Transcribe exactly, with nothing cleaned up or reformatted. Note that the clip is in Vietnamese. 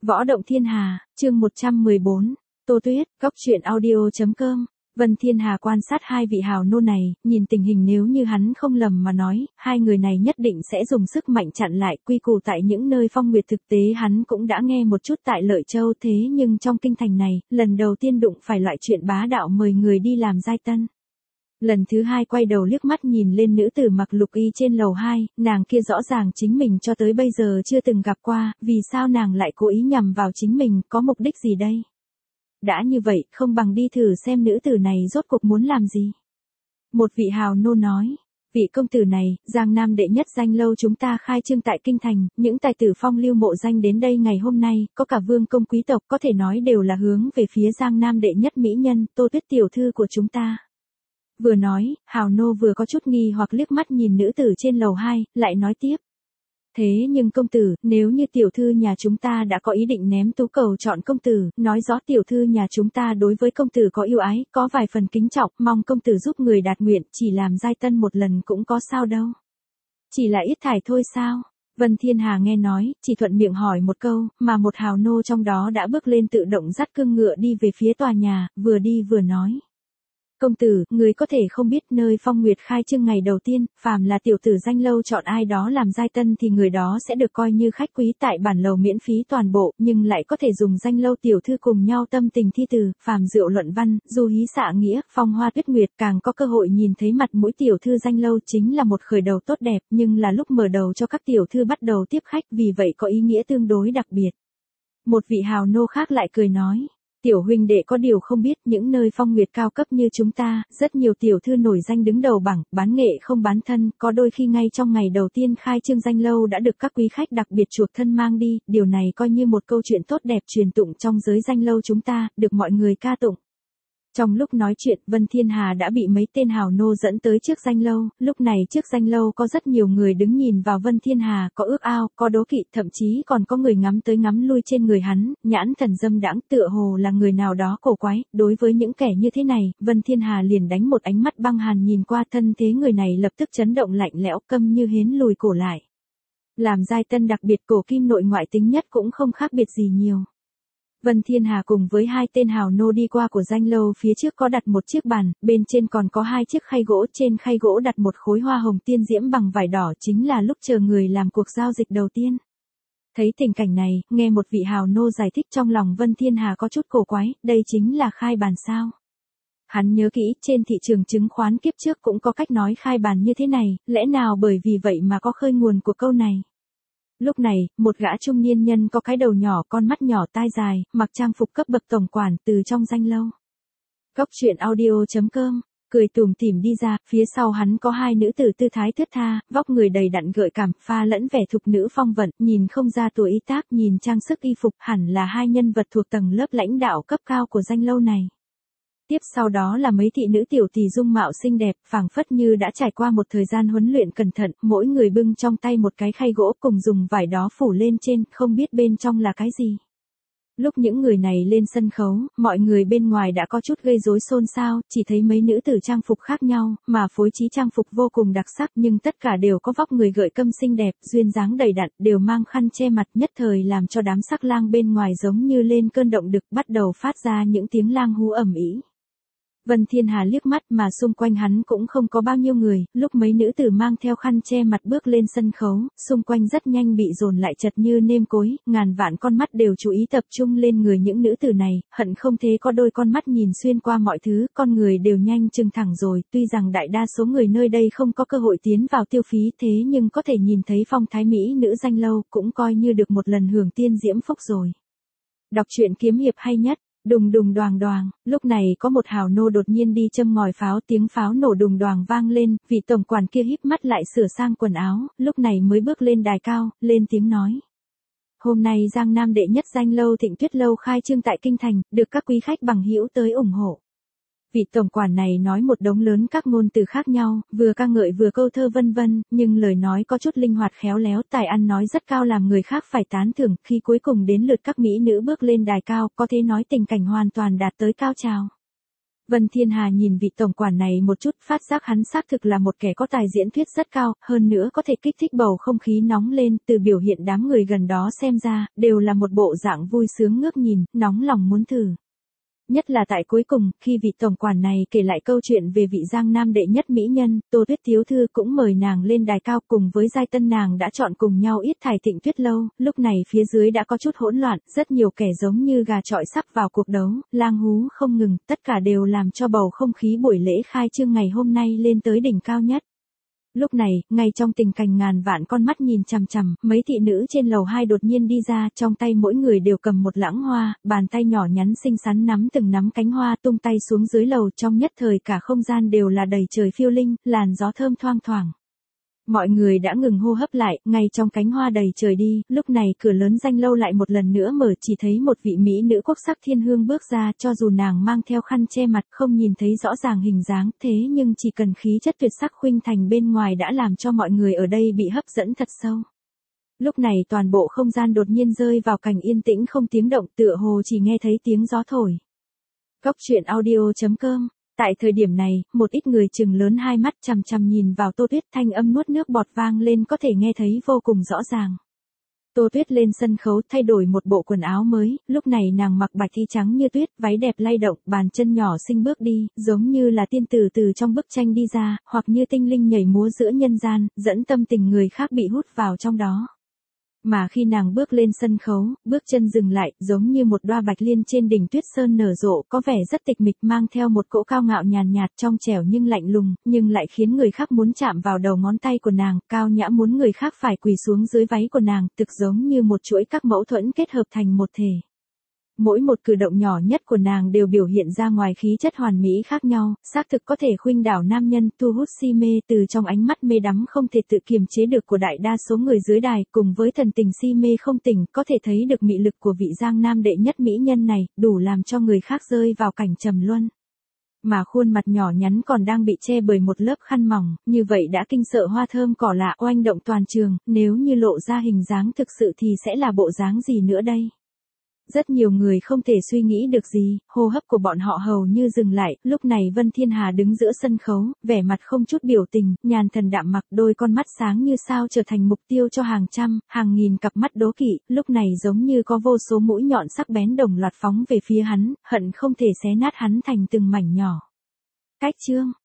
Võ động thiên hà, chương một trăm mười bốn, Tô Tuyết, góc truyện audio chấm com. Vân Thiên Hà quan sát hai vị hào nô này, nhìn tình hình nếu như hắn không lầm mà nói, hai người này nhất định sẽ dùng sức mạnh chặn lại quy củ tại những nơi phong nguyệt thực tế hắn cũng đã nghe một chút tại Lợi Châu thế nhưng trong kinh thành này, lần đầu tiên đụng phải loại chuyện bá đạo mời người đi làm giai tân. Lần thứ hai quay đầu liếc mắt nhìn lên nữ tử mặc lục y trên lầu hai, nàng kia rõ ràng chính mình cho tới bây giờ chưa từng gặp qua, vì sao nàng lại cố ý nhằm vào chính mình, có mục đích gì đây? Đã như vậy, không bằng đi thử xem nữ tử này rốt cuộc muốn làm gì. Một vị hào nô nói, vị công tử này, Giang Nam đệ nhất danh lâu chúng ta khai trương tại kinh thành, những tài tử phong lưu mộ danh đến đây ngày hôm nay, có cả vương công quý tộc có thể nói đều là hướng về phía Giang Nam đệ nhất mỹ nhân, Tô Tuyết tiểu thư của chúng ta. Vừa nói, hào nô vừa có chút nghi hoặc liếc mắt nhìn nữ tử trên lầu hai, lại nói tiếp. Thế nhưng công tử, nếu như tiểu thư nhà chúng ta đã có ý định ném tú cầu chọn công tử, nói rõ tiểu thư nhà chúng ta đối với công tử có yêu ái, có vài phần kính trọng, mong công tử giúp người đạt nguyện, chỉ làm giai tân một lần cũng có sao đâu. Chỉ là ít thải thôi sao? Vân Thiên Hà nghe nói, chỉ thuận miệng hỏi một câu, mà một hào nô trong đó đã bước lên tự động dắt cương ngựa đi về phía tòa nhà, vừa đi vừa nói. Công tử, người có thể không biết nơi phong nguyệt khai trương ngày đầu tiên, phàm là tiểu tử danh lâu chọn ai đó làm giai tân thì người đó sẽ được coi như khách quý tại bản lầu miễn phí toàn bộ, nhưng lại có thể dùng danh lâu tiểu thư cùng nhau tâm tình thi từ, phàm rượu luận văn, du hí xạ nghĩa, phong hoa tuyết nguyệt, càng có cơ hội nhìn thấy mặt mũi tiểu thư danh lâu chính là một khởi đầu tốt đẹp, nhưng là lúc mở đầu cho các tiểu thư bắt đầu tiếp khách, vì vậy có ý nghĩa tương đối đặc biệt. Một vị hào nô khác lại cười nói. Tiểu huynh đệ có điều không biết những nơi phong nguyệt cao cấp như chúng ta, rất nhiều tiểu thư nổi danh đứng đầu bảng, bán nghệ không bán thân, có đôi khi ngay trong ngày đầu tiên khai trương danh lâu đã được các quý khách đặc biệt chuộc thân mang đi, điều này coi như một câu chuyện tốt đẹp truyền tụng trong giới danh lâu chúng ta, được mọi người ca tụng. Trong lúc nói chuyện, Vân Thiên Hà đã bị mấy tên hào nô dẫn tới trước danh lâu, lúc này trước danh lâu có rất nhiều người đứng nhìn vào Vân Thiên Hà, có ước ao, có đố kỵ, thậm chí còn có người ngắm tới ngắm lui trên người hắn, nhãn thần dâm đãng tựa hồ là người nào đó cổ quái, đối với những kẻ như thế này, Vân Thiên Hà liền đánh một ánh mắt băng hàn nhìn qua thân thế người này lập tức chấn động lạnh lẽo câm như hến lùi cổ lại. Làm giai tân đặc biệt cổ kim nội ngoại tính nhất cũng không khác biệt gì nhiều. Vân Thiên Hà cùng với hai tên hào nô đi qua của danh lâu phía trước có đặt một chiếc bàn, bên trên còn có hai chiếc khay gỗ, trên khay gỗ đặt một khối hoa hồng tiên diễm bằng vải đỏ chính là lúc chờ người làm cuộc giao dịch đầu tiên. Thấy tình cảnh này, nghe một vị hào nô giải thích trong lòng Vân Thiên Hà có chút cổ quái, đây chính là khai bàn sao. Hắn nhớ kỹ, trên thị trường chứng khoán kiếp trước cũng có cách nói khai bàn như thế này, lẽ nào bởi vì vậy mà có khơi nguồn của câu này. Lúc này, một gã trung niên nhân có cái đầu nhỏ, con mắt nhỏ, tai dài, mặc trang phục cấp bậc tổng quản từ trong danh lâu. Góc truyện audio chấm com, cười tủm tỉm đi ra, phía sau hắn có hai nữ tử tư thái thướt tha, vóc người đầy đặn gợi cảm, pha lẫn vẻ thục nữ phong vận, nhìn không ra tuổi tác, nhìn trang sức y phục hẳn là hai nhân vật thuộc tầng lớp lãnh đạo cấp cao của danh lâu này. Tiếp sau đó là mấy thị nữ tiểu tỷ dung mạo xinh đẹp, phảng phất như đã trải qua một thời gian huấn luyện cẩn thận, mỗi người bưng trong tay một cái khay gỗ cùng dùng vải đó phủ lên trên, không biết bên trong là cái gì. Lúc những người này lên sân khấu, mọi người bên ngoài đã có chút gây rối xôn xao, chỉ thấy mấy nữ tử trang phục khác nhau, mà phối trí trang phục vô cùng đặc sắc nhưng tất cả đều có vóc người gợi câm xinh đẹp, duyên dáng đầy đặn, đều mang khăn che mặt nhất thời làm cho đám sắc lang bên ngoài giống như lên cơn động đực bắt đầu phát ra những tiếng lang hú ầm ĩ. Vân Thiên Hà liếc mắt mà xung quanh hắn cũng không có bao nhiêu người, lúc mấy nữ tử mang theo khăn che mặt bước lên sân khấu, xung quanh rất nhanh bị dồn lại chật như nêm cối, ngàn vạn con mắt đều chú ý tập trung lên người những nữ tử này, hận không thế có đôi con mắt nhìn xuyên qua mọi thứ, con người đều nhanh chừng thẳng rồi, tuy rằng đại đa số người nơi đây không có cơ hội tiến vào tiêu phí thế nhưng có thể nhìn thấy phong thái mỹ nữ danh lâu, cũng coi như được một lần hưởng tiên diễm phúc rồi. Đọc truyện kiếm hiệp hay nhất. Đùng đùng đoàng đoàng, lúc này có một hào nô đột nhiên đi châm ngòi pháo, tiếng pháo nổ đùng đoàng vang lên, vị tổng quản kia híp mắt lại sửa sang quần áo, lúc này mới bước lên đài cao, lên tiếng nói. Hôm nay Giang Nam đệ nhất danh lâu Thịnh Tuyết lâu khai trương tại kinh thành, được các quý khách bằng hữu tới ủng hộ. Vị tổng quản này nói một đống lớn các ngôn từ khác nhau, vừa ca ngợi vừa câu thơ vân vân, nhưng lời nói có chút linh hoạt khéo léo, tài ăn nói rất cao làm người khác phải tán thưởng, khi cuối cùng đến lượt các mỹ nữ bước lên đài cao, có thể nói tình cảnh hoàn toàn đạt tới cao trào. Vân Thiên Hà nhìn vị tổng quản này một chút, phát giác hắn xác thực là một kẻ có tài diễn thuyết rất cao, hơn nữa có thể kích thích bầu không khí nóng lên, từ biểu hiện đám người gần đó xem ra, đều là một bộ dạng vui sướng ngước nhìn, nóng lòng muốn thử. Nhất là tại cuối cùng, khi vị tổng quản này kể lại câu chuyện về vị Giang Nam đệ nhất mỹ nhân, Tô Tuyết thiếu thư cũng mời nàng lên đài cao cùng với giai tân nàng đã chọn cùng nhau yết thải Thịnh Tuyết lâu, lúc này phía dưới đã có chút hỗn loạn, rất nhiều kẻ giống như gà chọi sắp vào cuộc đấu, lang hú không ngừng, tất cả đều làm cho bầu không khí buổi lễ khai trương ngày hôm nay lên tới đỉnh cao nhất. Lúc này, ngay trong tình cảnh ngàn vạn con mắt nhìn chằm chằm, mấy thị nữ trên lầu hai đột nhiên đi ra, trong tay mỗi người đều cầm một lãng hoa, bàn tay nhỏ nhắn xinh xắn nắm từng nắm cánh hoa tung tay xuống dưới lầu, trong nhất thời cả không gian đều là đầy trời phiêu linh, làn gió thơm thoang thoảng. Mọi người đã ngừng hô hấp lại, ngay trong cánh hoa đầy trời đi, lúc này cửa lớn danh lâu lại một lần nữa mở, chỉ thấy một vị mỹ nữ quốc sắc thiên hương bước ra, cho dù nàng mang theo khăn che mặt không nhìn thấy rõ ràng hình dáng, thế nhưng chỉ cần khí chất tuyệt sắc khuynh thành bên ngoài đã làm cho mọi người ở đây bị hấp dẫn thật sâu. Lúc này toàn bộ không gian đột nhiên rơi vào cảnh yên tĩnh không tiếng động, tựa hồ chỉ nghe thấy tiếng gió thổi. Góc truyện audio chấm com. Tại thời điểm này, một ít người chừng lớn hai mắt chằm chằm nhìn vào Tô Tuyết, thanh âm nuốt nước bọt vang lên có thể nghe thấy vô cùng rõ ràng. Tô Tuyết lên sân khấu thay đổi một bộ quần áo mới, lúc này nàng mặc bạch y trắng như tuyết, váy đẹp lay động, bàn chân nhỏ xinh bước đi, giống như là tiên tử từ trong bức tranh đi ra, hoặc như tinh linh nhảy múa giữa nhân gian, dẫn tâm tình người khác bị hút vào trong đó. Mà khi nàng bước lên sân khấu, bước chân dừng lại, giống như một đóa bạch liên trên đỉnh tuyết sơn nở rộ, có vẻ rất tịch mịch, mang theo một cỗ cao ngạo nhàn nhạt, trong trẻo nhưng lạnh lùng, nhưng lại khiến người khác muốn chạm vào đầu ngón tay của nàng, cao nhã muốn người khác phải quỳ xuống dưới váy của nàng, thực giống như một chuỗi các mẫu thuẫn kết hợp thành một thể. Mỗi một cử động nhỏ nhất của nàng đều biểu hiện ra ngoài khí chất hoàn mỹ khác nhau, xác thực có thể khuynh đảo nam nhân, thu hút si mê, từ trong ánh mắt mê đắm không thể tự kiềm chế được của đại đa số người dưới đài, cùng với thần tình si mê không tỉnh, có thể thấy được mị lực của vị Giang Nam đệ nhất mỹ nhân này, đủ làm cho người khác rơi vào cảnh trầm luân. Mà khuôn mặt nhỏ nhắn còn đang bị che bởi một lớp khăn mỏng, như vậy đã kinh sợ hoa thơm cỏ lạ oanh động toàn trường, nếu như lộ ra hình dáng thực sự thì sẽ là bộ dáng gì nữa đây? Rất nhiều người không thể suy nghĩ được gì, hô hấp của bọn họ hầu như dừng lại, lúc này Vân Thiên Hà đứng giữa sân khấu, vẻ mặt không chút biểu tình, nhàn thần đạm mặc, đôi con mắt sáng như sao trở thành mục tiêu cho hàng trăm, hàng nghìn cặp mắt đố kỵ, lúc này giống như có vô số mũi nhọn sắc bén đồng loạt phóng về phía hắn, hận không thể xé nát hắn thành từng mảnh nhỏ. Cách chương